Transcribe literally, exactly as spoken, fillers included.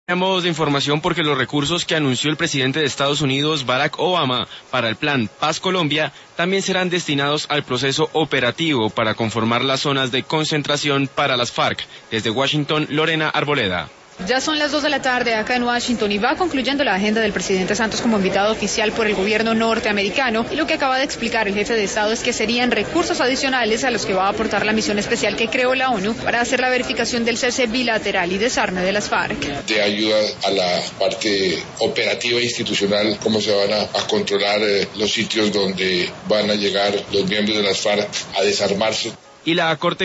A modo de información, porque los recursos que anunció el presidente de Estados Unidos, Barack Obama, para el plan Paz Colombia, también serán destinados al proceso operativo para conformar las zonas de concentración para las FARC. Desde Washington, Lorena Arboleda. Ya son las dos de la tarde acá en Washington y va concluyendo la agenda del presidente Santos como invitado oficial por el gobierno norteamericano, y lo que acaba de explicar el jefe de Estado es que serían recursos adicionales a los que va a aportar la misión especial que creó la ONU para hacer la verificación del cese bilateral y desarme de las FARC. De ayuda a la parte operativa e institucional, cómo se van a, a controlar eh, los sitios donde van a llegar los miembros de las FARC a desarmarse. Y la Corte